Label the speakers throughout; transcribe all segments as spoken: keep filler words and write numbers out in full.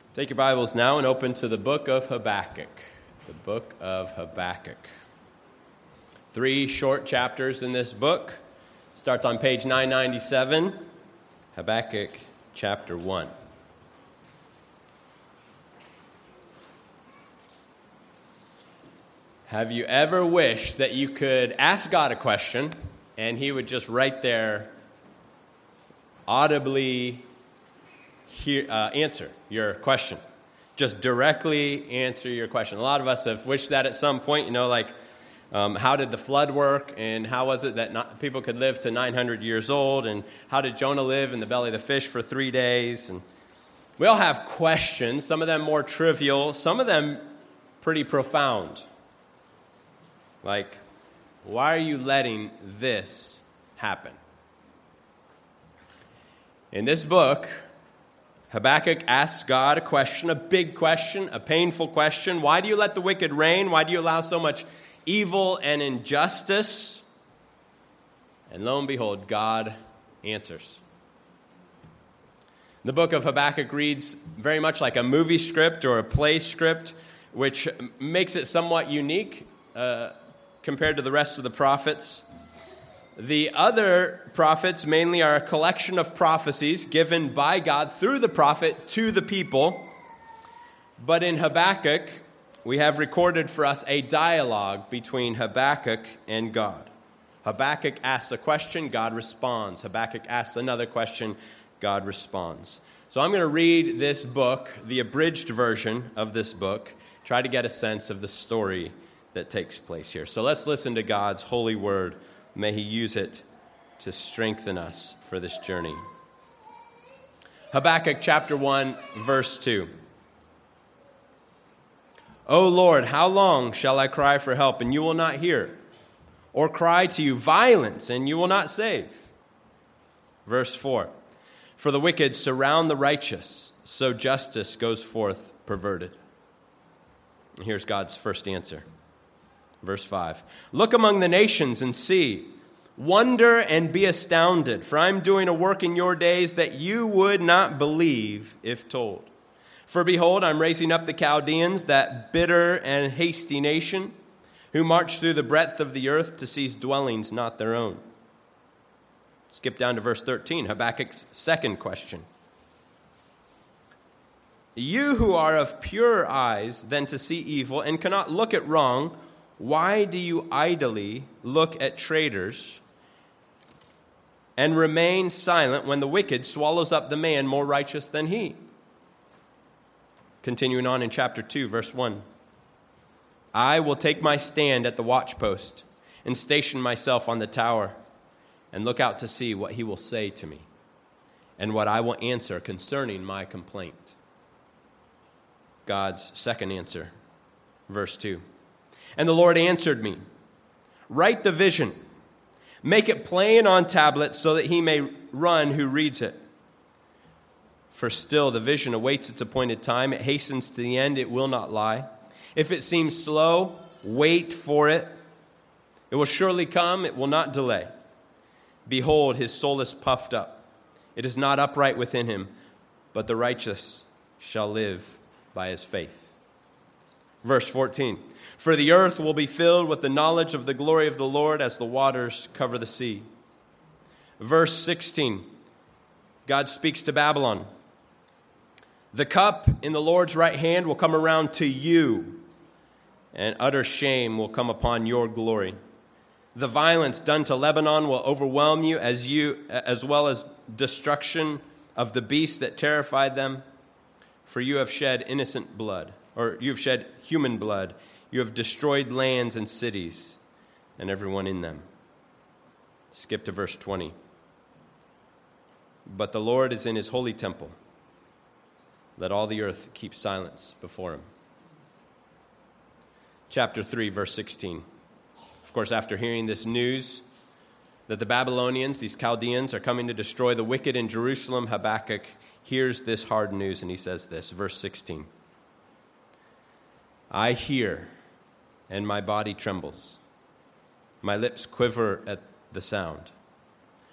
Speaker 1: Take your Bibles now and open to the book of Habakkuk. The book of Habakkuk. Three short chapters in this book. Starts on page nine ninety-seven, Habakkuk chapter one. Have you ever wished that you could ask God a question and he would just right there audibly hear, uh, answer your question? Just directly answer your question. A lot of us have wished that at some point, you know, like um, how did the flood work, and how was it that not, people could live to nine hundred years old, and how did Jonah live in the belly of the fish for three days? And we all have questions, some of them more trivial, some of them pretty profound. Like, why are you letting this happen? In this book, Habakkuk asks God a question, a big question, a painful question. Why do you let the wicked reign? Why do you allow so much evil and injustice? And lo and behold, God answers. The book of Habakkuk reads very much like a movie script or a play script, which makes it somewhat unique uh, compared to the rest of the prophets. The other prophets mainly are a collection of prophecies given by God through the prophet to the people. But in Habakkuk, we have recorded for us a dialogue between Habakkuk and God. Habakkuk asks a question, God responds. Habakkuk asks another question, God responds. So I'm going to read this book, the abridged version of this book, try to get a sense of the story that takes place here. So let's listen to God's holy word. May he use it to strengthen us for this journey. Habakkuk chapter one, verse two. O Lord, how long shall I cry for help, and you will not hear? Or cry to you violence, and you will not save? Verse four. For the wicked surround the righteous, so justice goes forth perverted. And here's God's first answer. Verse five, look among the nations and see, wonder and be astounded, for I'm doing a work in your days that you would not believe if told. For behold, I'm raising up the Chaldeans, that bitter and hasty nation, who march through the breadth of the earth to seize dwellings not their own. Skip down to verse thirteen, Habakkuk's second question. You who are of purer eyes than to see evil and cannot look at wrong, why do you idly look at traitors and remain silent when the wicked swallows up the man more righteous than he? Continuing on in chapter two, verse one. I will take my stand at the watchpost and station myself on the tower and look out to see what he will say to me and what I will answer concerning my complaint. God's second answer, verse two. And the Lord answered me, write the vision, make it plain on tablets so that he may run who reads it. For still the vision awaits its appointed time. It hastens to the end, it will not lie. If it seems slow, wait for it. It will surely come, it will not delay. Behold, his soul is puffed up. It is not upright within him, but the righteous shall live by his faith. Verse fourteen. For the earth will be filled with the knowledge of the glory of the Lord as the waters cover the sea. Verse sixteen, God speaks to Babylon. The cup in the Lord's right hand will come around to you, and utter shame will come upon your glory. The violence done to Lebanon will overwhelm you as you, as well as destruction of the beasts that terrified them. For you have shed innocent blood, or you have shed human blood. You have destroyed lands and cities and everyone in them. Skip to verse twenty. But the Lord is in his holy temple. Let all the earth keep silence before him. Chapter three, verse sixteen. Of course, after hearing this news that the Babylonians, these Chaldeans, are coming to destroy the wicked in Jerusalem, Habakkuk hears this hard news, and he says this, verse sixteen. I hear, and my body trembles. My lips quiver at the sound.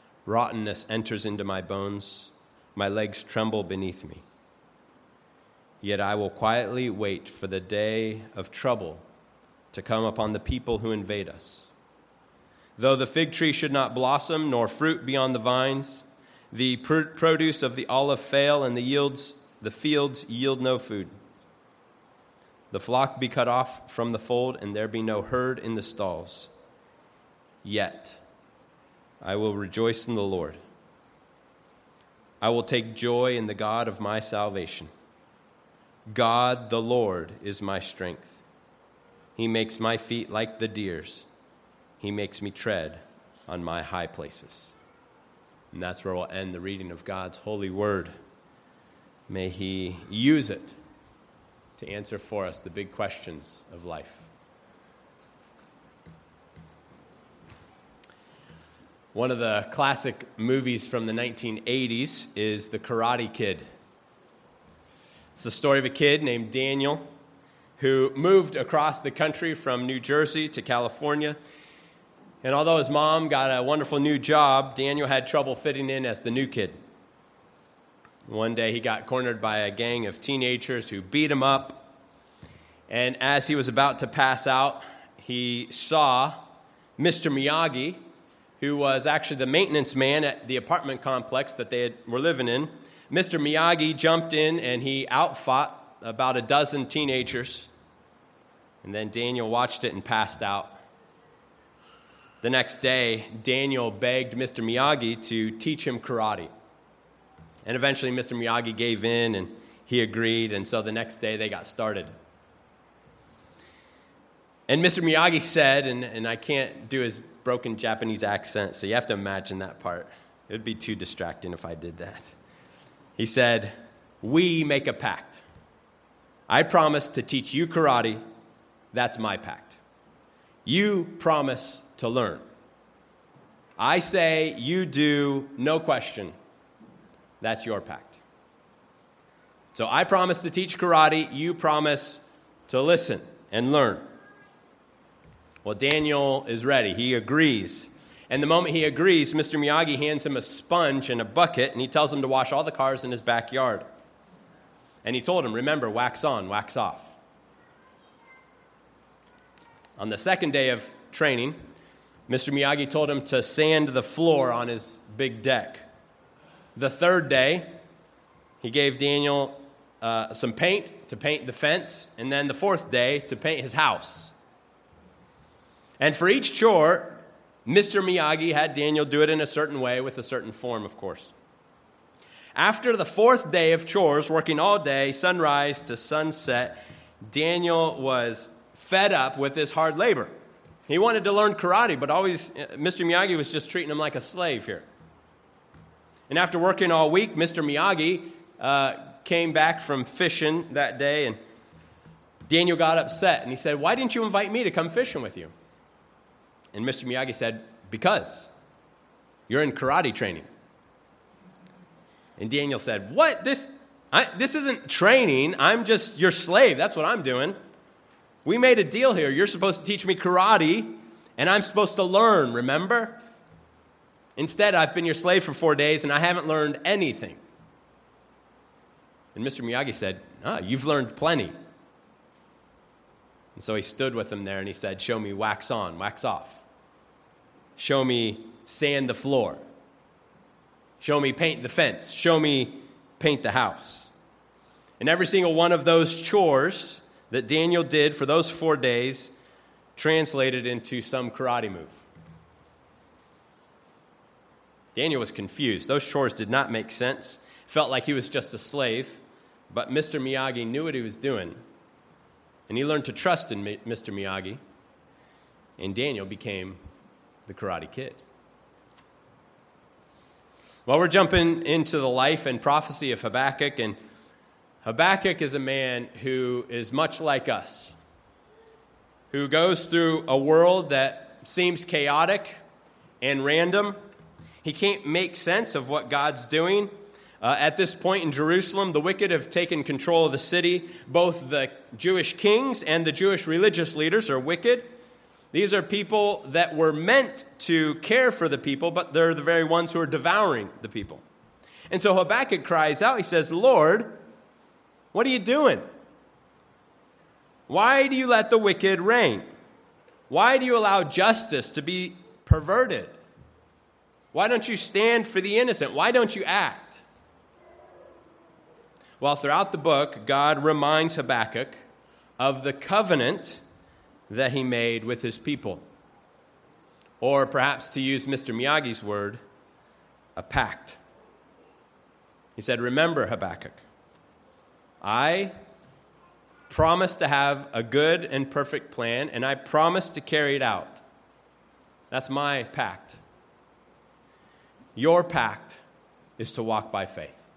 Speaker 1: Rottenness enters into my bones. My legs tremble beneath me. Yet I will quietly wait for the day of trouble to come upon the people who invade us. Though the fig tree should not blossom, nor fruit be on the vines, the pr- produce of the olive fail, and the yields, the fields yield no food. The flock be cut off from the fold, and there be no herd in the stalls. Yet I will rejoice in the Lord. I will take joy in the God of my salvation. God the Lord is my strength. He makes my feet like the deer's. He makes me tread on my high places. And that's where we'll end the reading of God's holy word. May he use it to answer for us the big questions of life. One of the classic movies from the nineteen eighties is The Karate Kid. It's the story of a kid named Daniel who moved across the country from New Jersey to California. And although his mom got a wonderful new job, Daniel had trouble fitting in as the new kid. One day he got cornered by a gang of teenagers who beat him up. And as he was about to pass out, he saw Mister Miyagi, who was actually the maintenance man at the apartment complex that they had, were living in. Mister Miyagi jumped in and he outfought about a dozen teenagers. And then Daniel watched it and passed out. The next day, Daniel begged Mister Miyagi to teach him karate. And eventually Mister Miyagi gave in and he agreed, and so the next day they got started. And Mister Miyagi said, and, and I can't do his broken Japanese accent, so you have to imagine that part. It would be too distracting if I did that. He said, "We make a pact. I promise to teach you karate. That's my pact. You promise to learn. I say, you do, no question. That's your pact. So I promise to teach karate. You promise to listen and learn." Well, Daniel is ready. He agrees. And the moment he agrees, Mister Miyagi hands him a sponge and a bucket, and he tells him to wash all the cars in his backyard. And he told him, remember, wax on, wax off. On the second day of training, Mister Miyagi told him to sand the floor on his big deck. The third day, he gave Daniel uh, some paint to paint the fence, and then the fourth day to paint his house. And for each chore, Mister Miyagi had Daniel do it in a certain way with a certain form, of course. After the fourth day of chores, working all day, sunrise to sunset, Daniel was fed up with this hard labor. He wanted to learn karate, but always Mister Miyagi was just treating him like a slave here. And after working all week, Mister Miyagi uh, came back from fishing that day, and Daniel got upset, and he said, "Why didn't you invite me to come fishing with you?" And Mister Miyagi said, "Because you're in karate training." And Daniel said, "What? This, I, this isn't training. I'm just your slave. That's what I'm doing. We made a deal here. You're supposed to teach me karate, and I'm supposed to learn, remember? Instead, I've been your slave for four days, and I haven't learned anything." And Mister Miyagi said, "Ah, you've learned plenty." And so he stood with him there, and he said, "Show me wax on, wax off. Show me sand the floor. Show me paint the fence. Show me paint the house." And every single one of those chores that Daniel did for those four days translated into some karate move. Daniel was confused. Those chores did not make sense. Felt like he was just a slave. But Mister Miyagi knew what he was doing. And he learned to trust in Mister Miyagi. And Daniel became the Karate Kid. Well, we're jumping into the life and prophecy of Habakkuk. And Habakkuk is a man who is much like us, who goes through a world that seems chaotic and random. He can't make sense of what God's doing. Uh, at this point in Jerusalem, the wicked have taken control of the city. Both the Jewish kings and the Jewish religious leaders are wicked. These are people that were meant to care for the people, but they're the very ones who are devouring the people. And so Habakkuk cries out, he says, "Lord, What are you doing? Why do you let the wicked reign? Why do you allow justice to be perverted? Why don't you stand for the innocent? Why don't you act? Well, throughout the book, God reminds Habakkuk of the covenant that he made with his people. Or perhaps to use Mister Miyagi's word, a pact. He said, remember, Habakkuk, I promise to have a good and perfect plan, and I promise to carry it out. That's my pact. Your pact is to walk by faith.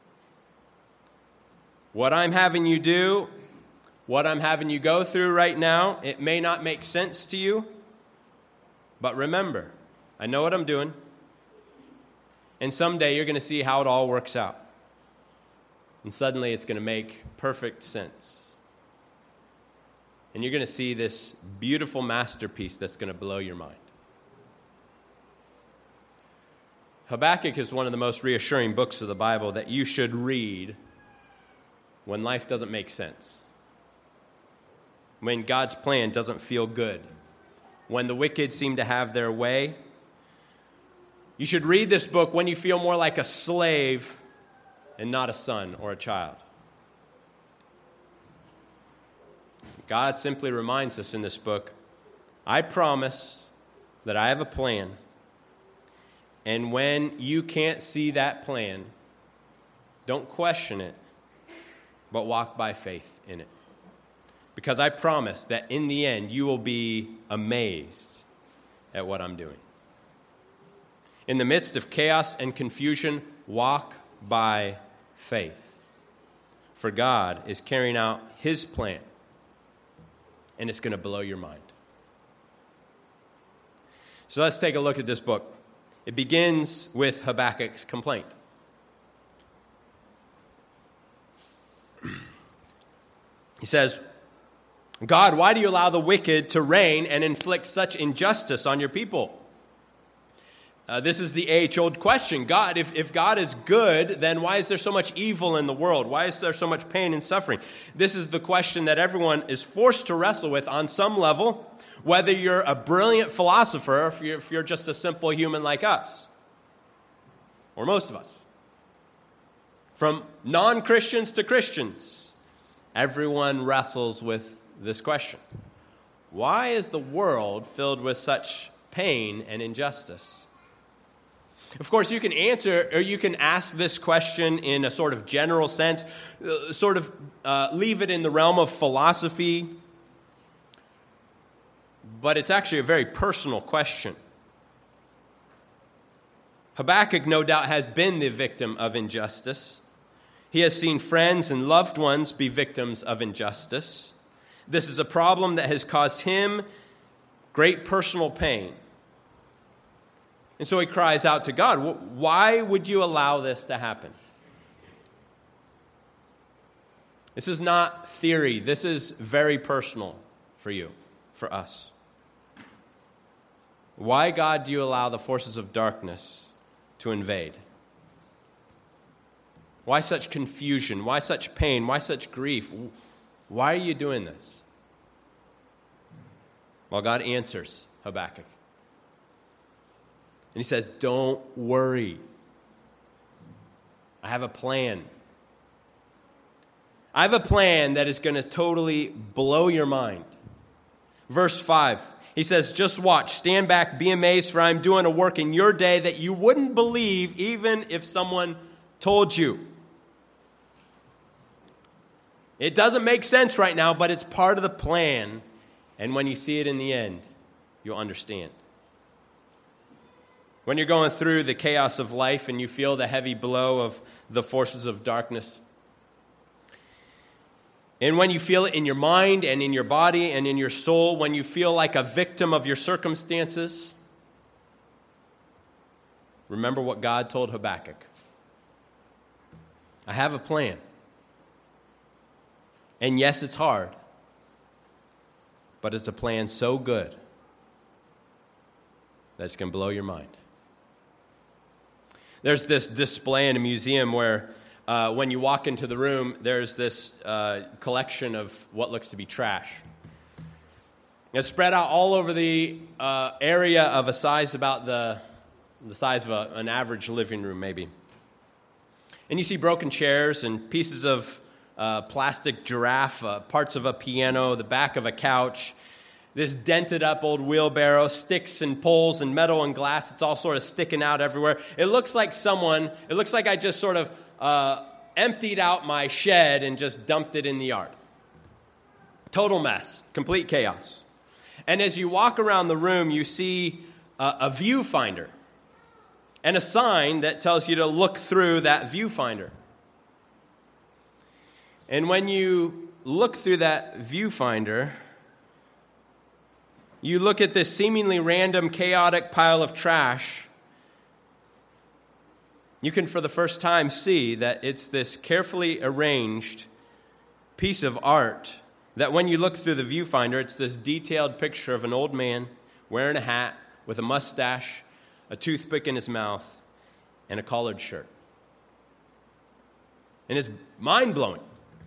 Speaker 1: What I'm having you do, what I'm having you go through right now, it may not make sense to you, but remember, I know what I'm doing, and someday you're going to see how it all works out. And suddenly it's going to make perfect sense. And you're going to see this beautiful masterpiece that's going to blow your mind. Habakkuk is one of the most reassuring books of the Bible that you should read when life doesn't make sense, when God's plan doesn't feel good, when the wicked seem to have their way. You should read this book when you feel more like a slave and not a son or a child. God simply reminds us in this book, I promise that I have a plan, and when you can't see that plan, don't question it, but walk by faith in it. Because I promise that in the end, you will be amazed at what I'm doing. In the midst of chaos and confusion, walk by faith. For God is carrying out his plan, and it's going to blow your mind. So let's take a look at this book. It begins with Habakkuk's complaint. He says, God, why do you allow the wicked to reign and inflict such injustice on your people? Uh, this is the age-old question. God, if, if God is good, then why is there so much evil in the world? Why is there so much pain and suffering? This is the question that everyone is forced to wrestle with on some level, whether you're a brilliant philosopher or if you're, if you're just a simple human like us, or most of us. From non-Christians to Christians, everyone wrestles with this question. Why is the world filled with such pain and injustice? Of course, you can answer, or you can ask this question in a sort of general sense, uh, sort of uh, leave it in the realm of philosophy, but it's actually a very personal question. Habakkuk, no doubt, has been the victim of injustice. He has seen friends and loved ones be victims of injustice. This is a problem that has caused him great personal pain. And so he cries out to God, why would you allow this to happen? This is not theory. This is very personal for you, for us. Why, God, do you allow the forces of darkness to invade? Why such confusion? Why such pain? Why such grief? Why are you doing this? Well, God answers Habakkuk. And he says, don't worry. I have a plan. I have a plan that is going to totally blow your mind. Verse five, he says, just watch, stand back, be amazed, for I'm doing a work in your day that you wouldn't believe even if someone told you. It doesn't make sense right now, but it's part of the plan. And when you see it in the end, you'll understand. When you're going through the chaos of life and you feel the heavy blow of the forces of darkness, and when you feel it in your mind and in your body and in your soul, when you feel like a victim of your circumstances, remember what God told Habakkuk. I have a plan. And yes, it's hard, but it's a plan so good that it's going to blow your mind. There's this display in a museum where uh, when you walk into the room, there's this uh, collection of what looks to be trash. It's spread out all over the uh, area of a size about the, the size of a, an average living room, maybe. And you see broken chairs and pieces of uh, plastic giraffe, uh, parts of a piano, the back of a couch, this dented up old wheelbarrow, sticks and poles and metal and glass. It's all sort of sticking out everywhere. It looks like someone, it looks like I just sort of uh, emptied out my shed and just dumped it in the yard. Total mess, complete chaos. And as you walk around the room, you see a, a viewfinder and a sign that tells you to look through that viewfinder. And when you look through that viewfinder, you look at this seemingly random, chaotic pile of trash. You can, for the first time, see that it's this carefully arranged piece of art that when you look through the viewfinder, it's this detailed picture of an old man wearing a hat with a mustache, a toothpick in his mouth, and a collared shirt. And it's mind-blowing.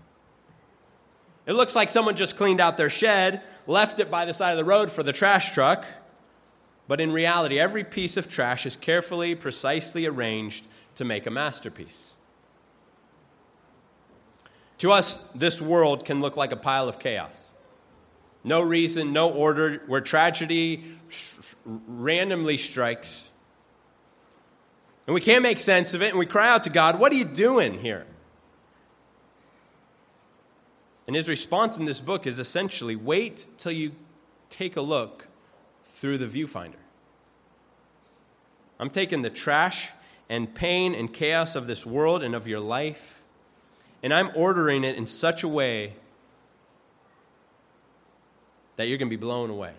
Speaker 1: It looks like someone just cleaned out their shed, left it by the side of the road for the trash truck, but in reality, every piece of trash is carefully, precisely arranged to make a masterpiece. To us, this world can look like a pile of chaos. No reason, no order, where tragedy sh- randomly strikes. And we can't make sense of it, and we cry out to God, what are you doing here? And his response in this book is essentially, wait till you take a look through the viewfinder. I'm taking the trash and pain and chaos of this world and of your life, and I'm ordering it in such a way that you're going to be blown away.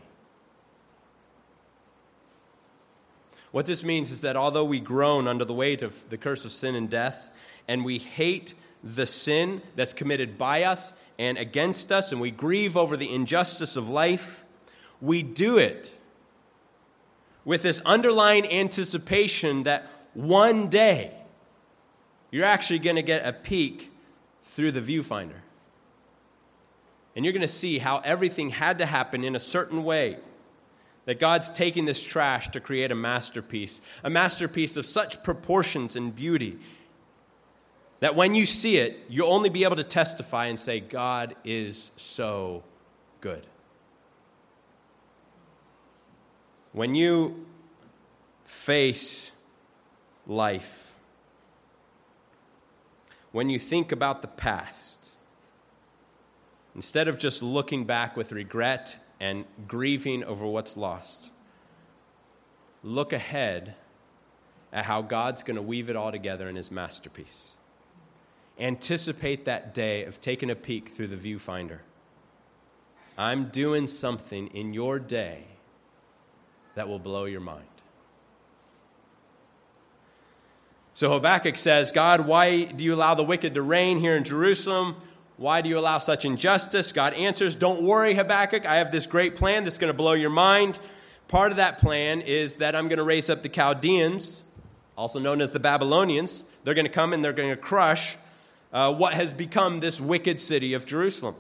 Speaker 1: What this means is that although we groan under the weight of the curse of sin and death, and we hate the sin that's committed by us and against us, and we grieve over the injustice of life, we do it with this underlying anticipation that one day you're actually going to get a peek through the viewfinder. And you're going to see how everything had to happen in a certain way, that God's taking this trash to create a masterpiece, a masterpiece of such proportions and beauty that when you see it, you'll only be able to testify and say, God is so good. When you face life, when you think about the past, instead of just looking back with regret and grieving over what's lost, look ahead at how God's going to weave it all together in his masterpiece. Anticipate that day of taking a peek through the viewfinder. I'm doing something in your day that will blow your mind. So Habakkuk says, God, why do you allow the wicked to reign here in Jerusalem? Why do you allow such injustice? God answers, don't worry, Habakkuk. I have this great plan that's going to blow your mind. Part of that plan is that I'm going to raise up the Chaldeans, also known as the Babylonians. They're going to come and they're going to crush uh, what has become this wicked city of Jerusalem.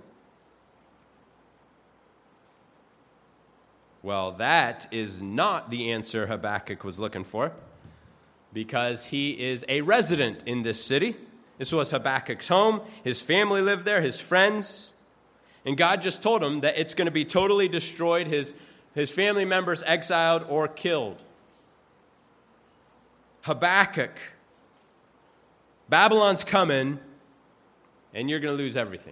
Speaker 1: Well, that is not the answer Habakkuk was looking for, because he is a resident in this city. This was Habakkuk's home. His family lived there, his friends. And God just told him that it's going to be totally destroyed, his, his family members exiled or killed. Habakkuk, Babylon's coming, and you're going to lose everything.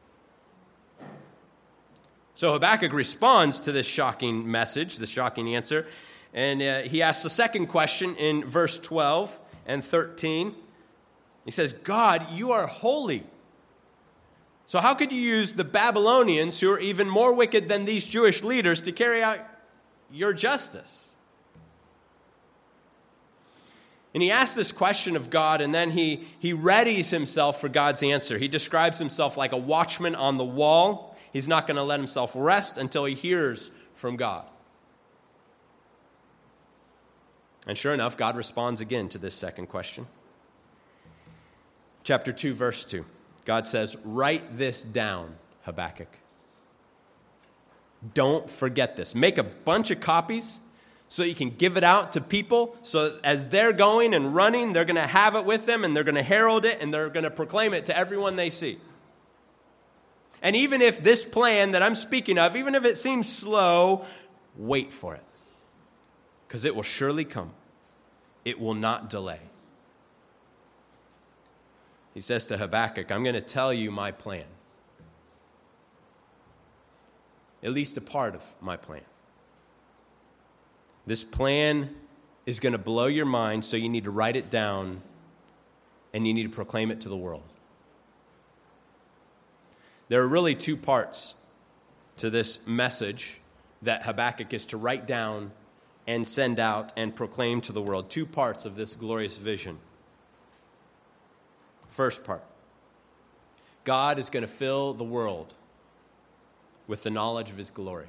Speaker 1: So Habakkuk responds to this shocking message, this shocking answer, and uh, he asks the second question in verse twelve and thirteen. He says, God, you are holy. So how could you use the Babylonians, who are even more wicked than these Jewish leaders, to carry out your justice? And he asks this question of God, and then he, he readies himself for God's answer. He describes himself like a watchman on the wall. He's not going to let himself rest until he hears from God. And sure enough, God responds again to this second question. Chapter two, verse two. God says, write this down, Habakkuk. Don't forget this. Make a bunch of copies so you can give it out to people. So as they're going and running, they're going to have it with them and they're going to herald it and they're going to proclaim it to everyone they see. And even if this plan that I'm speaking of, even if it seems slow, wait for it. Because it will surely come. It will not delay. He says to Habakkuk, I'm going to tell you my plan. At least a part of my plan. This plan is going to blow your mind, so you need to write it down and you need to proclaim it to the world. There are really two parts to this message that Habakkuk is to write down and send out and proclaim to the world. Two parts of this glorious vision. First part, God is going to fill the world with the knowledge of his glory.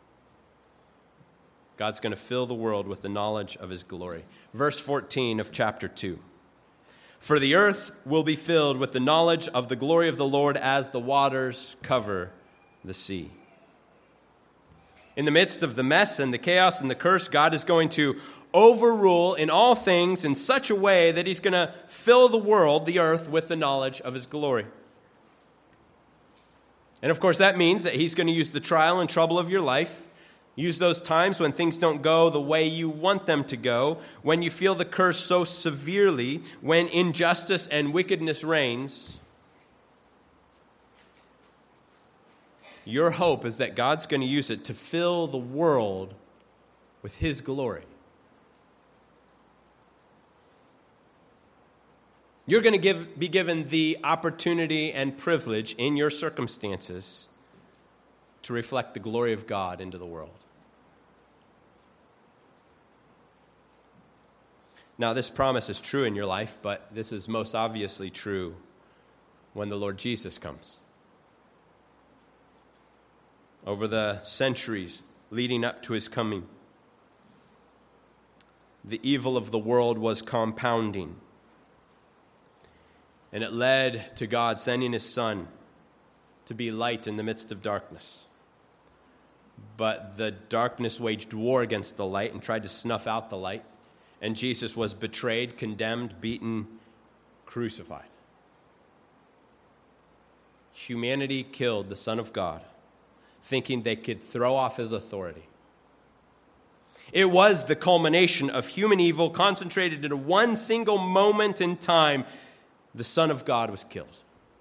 Speaker 1: God's going to fill the world with the knowledge of his glory. Verse fourteen of chapter two. For the earth will be filled with the knowledge of the glory of the Lord as the waters cover the sea. In the midst of the mess and the chaos and the curse, God is going to overrule in all things in such a way that he's going to fill the world, the earth, with the knowledge of his glory. And of course, that means that he's going to use the trial and trouble of your life, use those times when things don't go the way you want them to go, when you feel the curse so severely, when injustice and wickedness reigns. Your hope is that God's going to use it to fill the world with his glory. You're going to give, be given the opportunity and privilege in your circumstances to reflect the glory of God into the world. Now, this promise is true in your life, but this is most obviously true when the Lord Jesus comes. Over the centuries leading up to his coming, the evil of the world was compounding. And it led to God sending his Son to be light in the midst of darkness. But the darkness waged war against the light and tried to snuff out the light. And Jesus was betrayed, condemned, beaten, crucified. Humanity killed the Son of God, thinking they could throw off his authority. It was the culmination of human evil concentrated in one single moment in time. The Son of God was killed.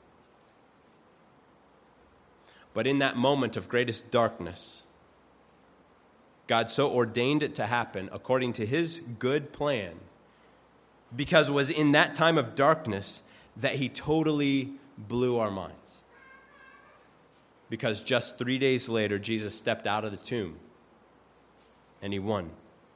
Speaker 1: But in that moment of greatest darkness, God so ordained it to happen according to his good plan, because it was in that time of darkness that he totally blew our minds. Because just three days later, Jesus stepped out of the tomb and he won.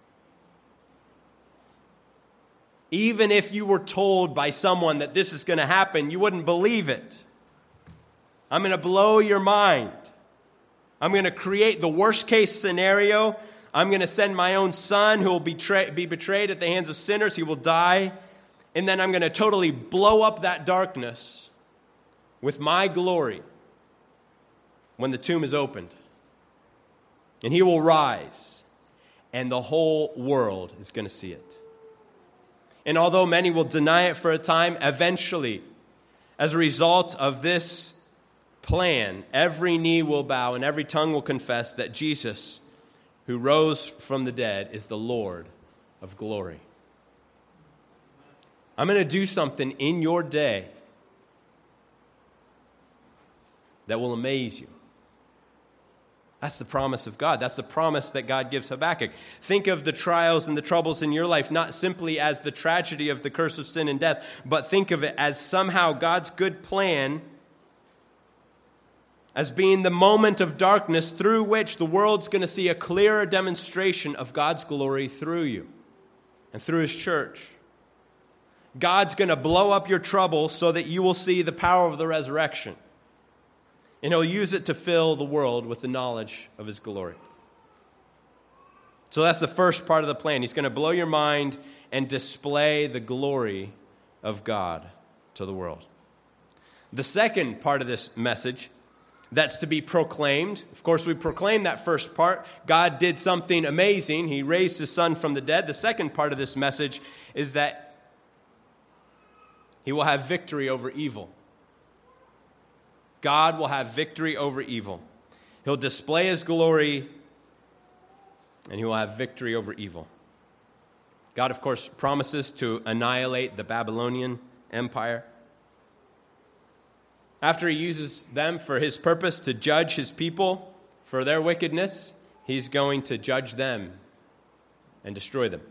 Speaker 1: Even if you were told by someone that this is going to happen, you wouldn't believe it. I'm going to blow your mind. I'm going to create the worst case scenario. I'm going to send my own son who will betray, be betrayed at the hands of sinners. He will die. And then I'm going to totally blow up that darkness with my glory when the tomb is opened. And he will rise. And the whole world is going to see it. And although many will deny it for a time, eventually, as a result of this plan, every knee will bow and every tongue will confess that Jesus, who rose from the dead, is the Lord of glory. I'm going to do something in your day that will amaze you. That's the promise of God. That's the promise that God gives Habakkuk. Think of the trials and the troubles in your life not simply as the tragedy of the curse of sin and death, but think of it as somehow God's good plan, as being the moment of darkness through which the world's going to see a clearer demonstration of God's glory through you and through his church. God's going to blow up your trouble so that you will see the power of the resurrection. And he'll use it to fill the world with the knowledge of his glory. So that's the first part of the plan. He's going to blow your mind and display the glory of God to the world. The second part of this message that's to be proclaimed, of course, we proclaimed that first part. God did something amazing. He raised his son from the dead. The second part of this message is that he will have victory over evil. God will have victory over evil. He'll display his glory, and he will have victory over evil. God, of course, promises to annihilate the Babylonian Empire. After he uses them for his purpose to judge his people for their wickedness, he's going to judge them and destroy them.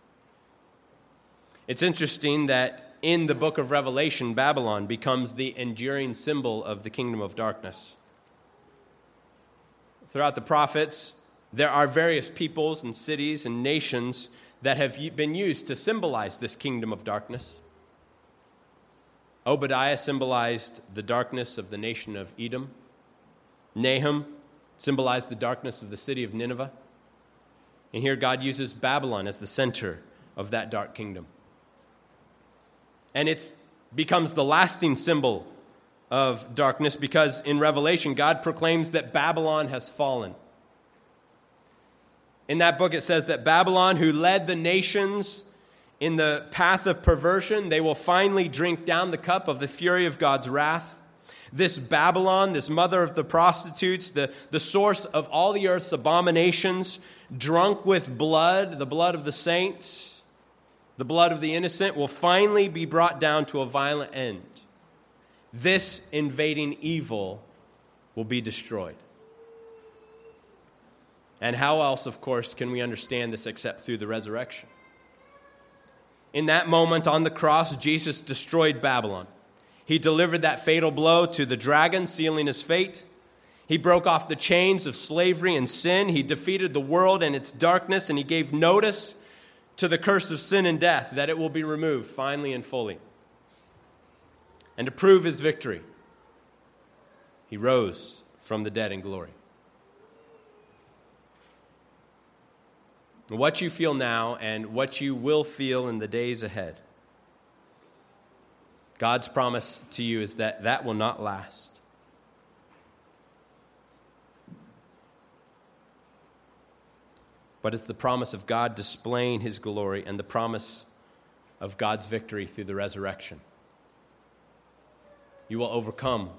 Speaker 1: It's interesting that in the book of Revelation, Babylon becomes the enduring symbol of the kingdom of darkness. Throughout the prophets, there are various peoples and cities and nations that have been used to symbolize this kingdom of darkness. Obadiah symbolized the darkness of the nation of Edom. Nahum symbolized the darkness of the city of Nineveh. And here God uses Babylon as the center of that dark kingdom. And it becomes the lasting symbol of darkness because in Revelation, God proclaims that Babylon has fallen. In that book, it says that Babylon, who led the nations in the path of perversion, they will finally drink down the cup of the fury of God's wrath. This Babylon, this mother of the prostitutes, the, the source of all the earth's abominations, drunk with blood, the blood of the saints, the blood of the innocent, will finally be brought down to a violent end. This invading evil will be destroyed. And how else, of course, can we understand this except through the resurrection? In that moment on the cross, Jesus destroyed Babylon. He delivered that fatal blow to the dragon, sealing his fate. He broke off the chains of slavery and sin. He defeated the world and its darkness, and he gave notice to the curse of sin and death that it will be removed finally and fully. And to prove his victory, he rose from the dead in glory. What you feel now and what you will feel in the days ahead, God's promise to you is that that will not last. But it's the promise of God displaying his glory and the promise of God's victory through the resurrection. You will overcome.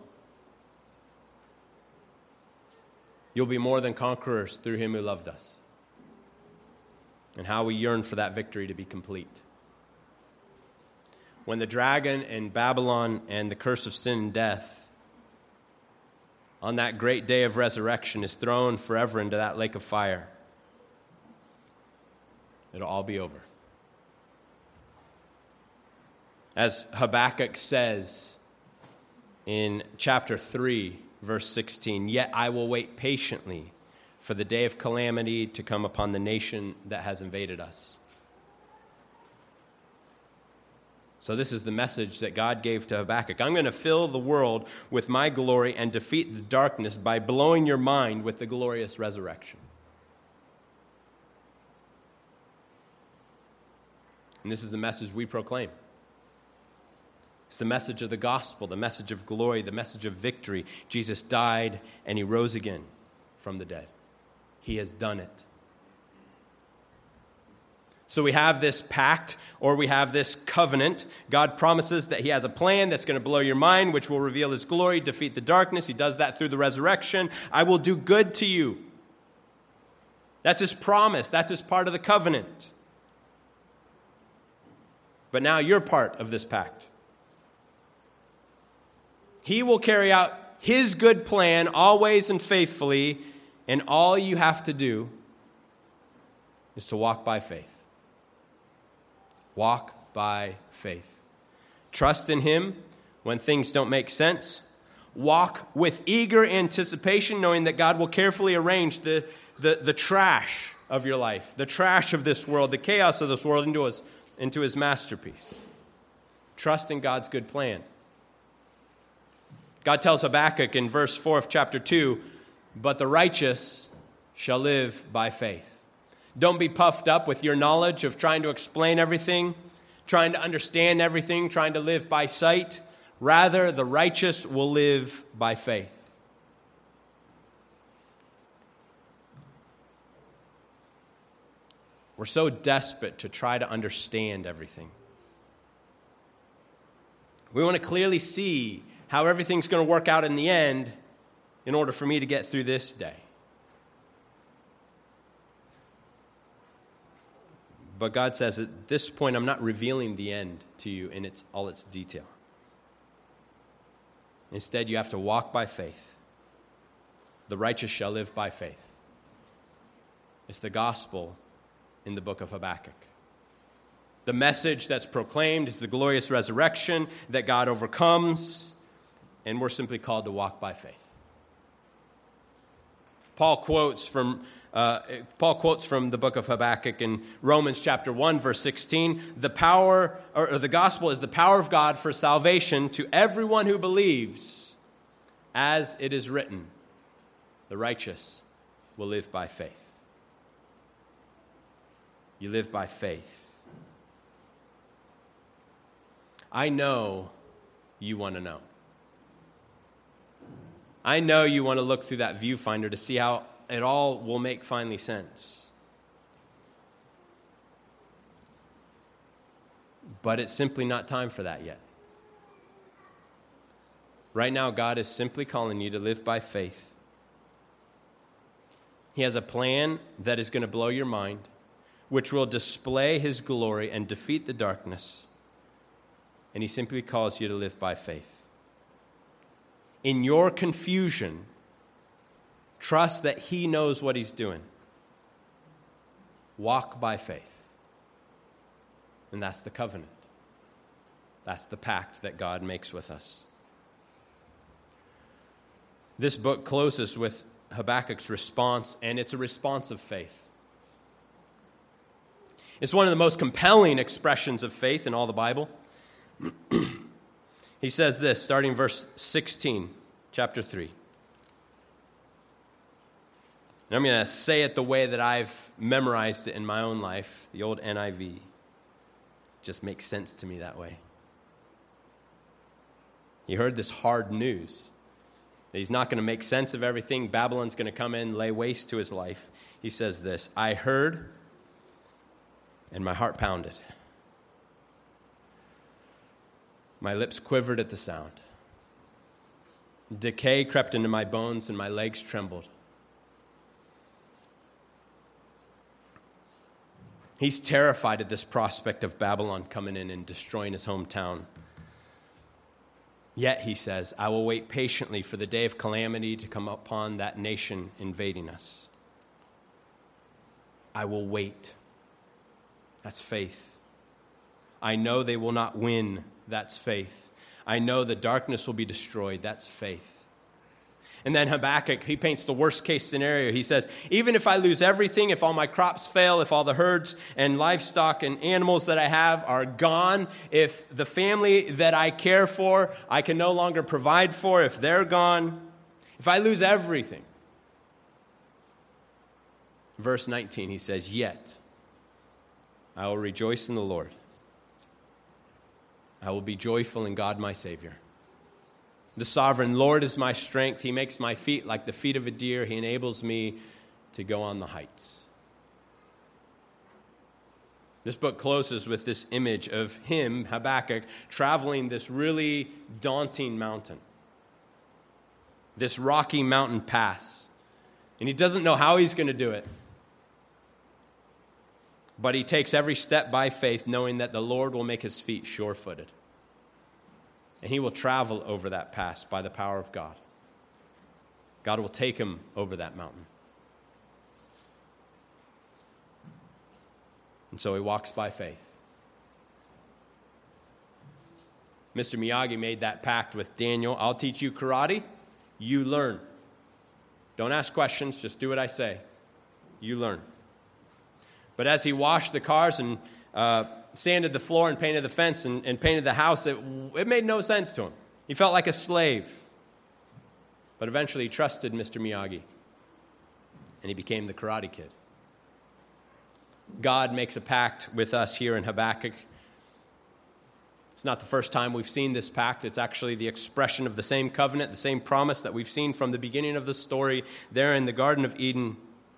Speaker 1: You'll be more than conquerors through him who loved us. And how we yearn for that victory to be complete. When the dragon and Babylon and the curse of sin and death on that great day of resurrection is thrown forever into that lake of fire, it'll all be over. As Habakkuk says in chapter three, verse sixteen, "Yet I will wait patiently for the day of calamity to come upon the nation that has invaded us." So this is the message that God gave to Habakkuk. I'm going to fill the world with my glory and defeat the darkness by blowing your mind with the glorious resurrection. And this is the message we proclaim. It's the message of the gospel, the message of glory, the message of victory. Jesus died and he rose again from the dead. He has done it. So we have this pact, or we have this covenant. God promises that he has a plan that's going to blow your mind, which will reveal his glory, defeat the darkness. He does that through the resurrection. I will do good to you. That's his promise. That's his part of the covenant. But now you're part of this pact. He will carry out his good plan always and faithfully, and all you have to do is to walk by faith. Walk by faith. Trust in him when things don't make sense. Walk with eager anticipation, knowing that God will carefully arrange the, the, the trash of your life, the trash of this world, the chaos of this world into his, into his masterpiece. Trust in God's good plan. God tells Habakkuk in verse four of chapter two, "But the righteous shall live by faith." Don't be puffed up with your knowledge of trying to explain everything, trying to understand everything, trying to live by sight. Rather, the righteous will live by faith. We're so desperate to try to understand everything. We want to clearly see how everything's going to work out in the end in order for me to get through this day. But God says at this point, I'm not revealing the end to you in its all its detail. Instead, you have to walk by faith. The righteous shall live by faith. It's the gospel in the book of Habakkuk. The message that's proclaimed is the glorious resurrection, that God overcomes, and we're simply called to walk by faith. Paul quotes from uh, Paul quotes from the book of Habakkuk in Romans chapter one, verse sixteen. The power, or, or the gospel is the power of God for salvation to everyone who believes, as it is written, the righteous will live by faith. You live by faith. I know you want to know. I know you want to look through that viewfinder to see how it all will make finally sense. But it's simply not time for that yet. Right now, God is simply calling you to live by faith. He has a plan that is going to blow your mind, which will display his glory and defeat the darkness. And he simply calls you to live by faith. In your confusion, trust that he knows what he's doing. Walk by faith. And that's the covenant. That's the pact that God makes with us. This book closes with Habakkuk's response, and it's a response of faith. It's one of the most compelling expressions of faith in all the Bible. He says this, starting verse sixteen, chapter three. And I'm going to say it the way that I've memorized it in my own life, the old N I V. It just makes sense to me that way. He heard this hard news, that he's not going to make sense of everything. Babylon's going to come in, lay waste to his life. He says this, I heard, and my heart pounded. My lips quivered at the sound. Decay crept into my bones, and my legs trembled. He's terrified at this prospect of Babylon coming in and destroying his hometown. Yet, he says, I will wait patiently for the day of calamity to come upon that nation invading us. I will wait. That's faith. I know they will not win. That's faith. I know the darkness will be destroyed. That's faith. And then Habakkuk, he paints the worst case scenario. He says, even if I lose everything, if all my crops fail, if all the herds and livestock and animals that I have are gone, if the family that I care for, I can no longer provide for, if they're gone, if I lose everything. Verse nineteen, he says, yet I will rejoice in the Lord. I will be joyful in God my Savior. The sovereign Lord is my strength. He makes my feet like the feet of a deer. He enables me to go on the heights. This book closes with this image of him, Habakkuk, traveling this really daunting mountain, this rocky mountain pass. And he doesn't know how he's going to do it. But he takes every step by faith, knowing that the Lord will make his feet sure-footed. And he will travel over that pass by the power of God. God will take him over that mountain. And so he walks by faith. Mister Miyagi made that pact with Daniel. I'll teach you karate, you learn. Don't ask questions, just do what I say. You learn. But as he washed the cars and uh, sanded the floor and painted the fence and, and painted the house, it, it made no sense to him. He felt like a slave. But eventually he trusted Mister Miyagi, and he became the Karate Kid. God makes a pact with us here in Habakkuk. It's not the first time we've seen this pact. It's actually the expression of the same covenant, the same promise that we've seen from the beginning of the story there in the Garden of Eden.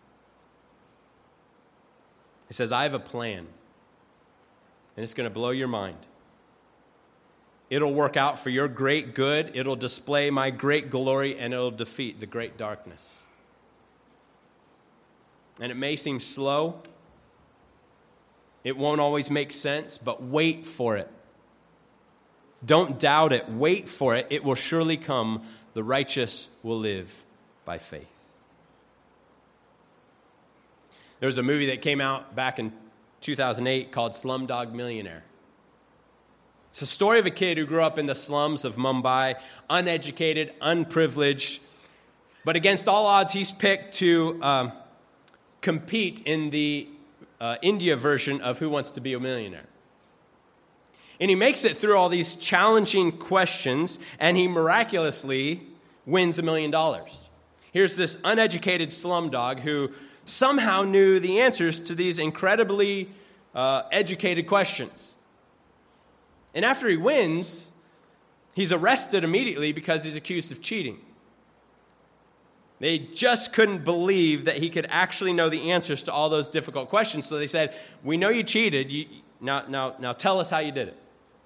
Speaker 1: He says, I have a plan, and it's going to blow your mind. It'll work out for your great good. It'll display my great glory, and it'll defeat the great darkness. And it may seem slow. It won't always make sense, but wait for it. Don't doubt it. Wait for it. It will surely come. The righteous will live by faith. There was a movie that came out back in two thousand eight called Slumdog Millionaire. It's a story of a kid who grew up in the slums of Mumbai, uneducated, unprivileged, but against all odds, he's picked to um, compete in the uh, India version of Who Wants to Be a Millionaire. And he makes it through all these challenging questions, and he miraculously wins a million dollars. Here's this uneducated slumdog who somehow knew the answers to these incredibly uh, educated questions. And after he wins, he's arrested immediately because he's accused of cheating. They just couldn't believe that he could actually know the answers to all those difficult questions. So they said, we know you cheated. You, now, now, now tell us how you did it.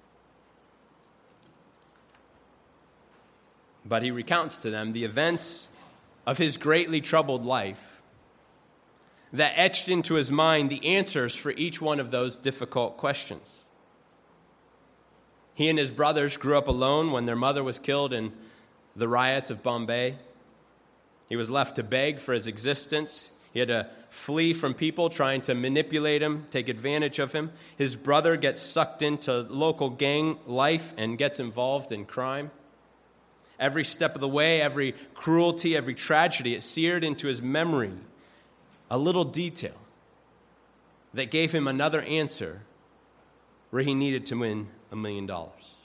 Speaker 1: But he recounts to them the events of his greatly troubled life that etched into his mind the answers for each one of those difficult questions. He and his brothers grew up alone when their mother was killed in the riots of Bombay. He was left to beg for his existence. He had to flee from people trying to manipulate him, take advantage of him. His brother gets sucked into local gang life and gets involved in crime. Every step of the way, every cruelty, every tragedy, it seared into his memory a little detail that gave him another answer where he needed to win a million dollars.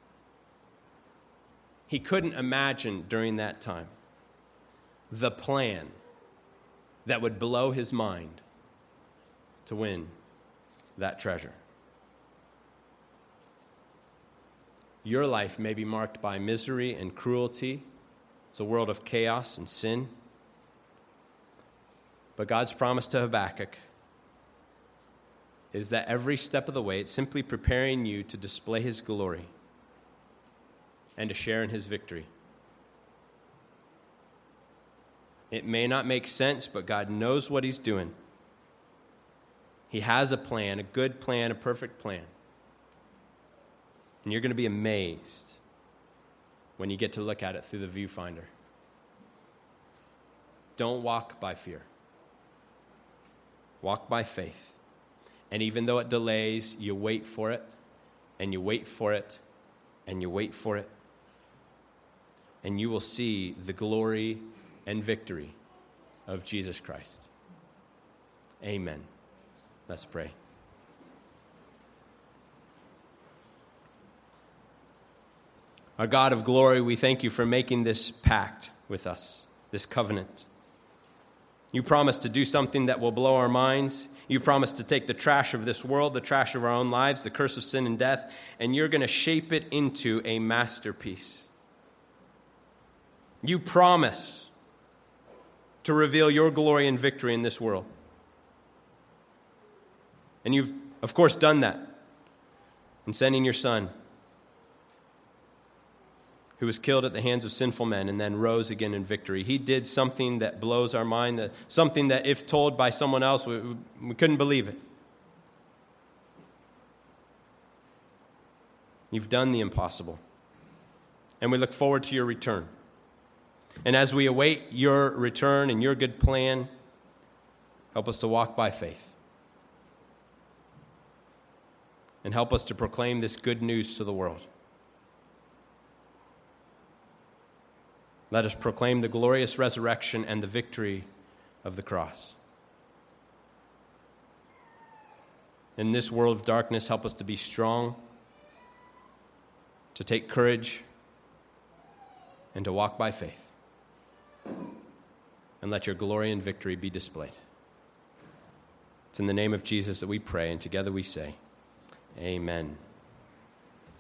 Speaker 1: He couldn't imagine during that time the plan that would blow his mind to win that treasure. Your life may be marked by misery and cruelty. It's a world of chaos and sin. But God's promise to Habakkuk is that every step of the way, it's simply preparing you to display his glory and to share in his victory. It may not make sense, but God knows what he's doing. He has a plan, a good plan, a perfect plan. And you're going to be amazed when you get to look at it through the viewfinder. Don't walk by fear. Walk by faith. And even though it delays, you wait for it, and you wait for it, and you wait for it. And you will see the glory and victory of Jesus Christ. Amen. Let's pray. Our God of glory, we thank you for making this pact with us, this covenant. You promised to do something that will blow our minds. You promised to take the trash of this world, the trash of our own lives, the curse of sin and death, and you're going to shape it into a masterpiece. You promise to reveal your glory and victory in this world. And you've, of course, done that in sending your Son, who was killed at the hands of sinful men and then rose again in victory. He did something that blows our mind, that, something that if told by someone else, we, we couldn't believe it. You've done the impossible. And we look forward to your return. And as we await your return and your good plan, help us to walk by faith. And help us to proclaim this good news to the world. Let us proclaim the glorious resurrection and the victory of the cross. In this world of darkness, help us to be strong, to take courage, and to walk by faith. And let your glory and victory be displayed. It's in the name of Jesus that we pray, and together we say, Amen.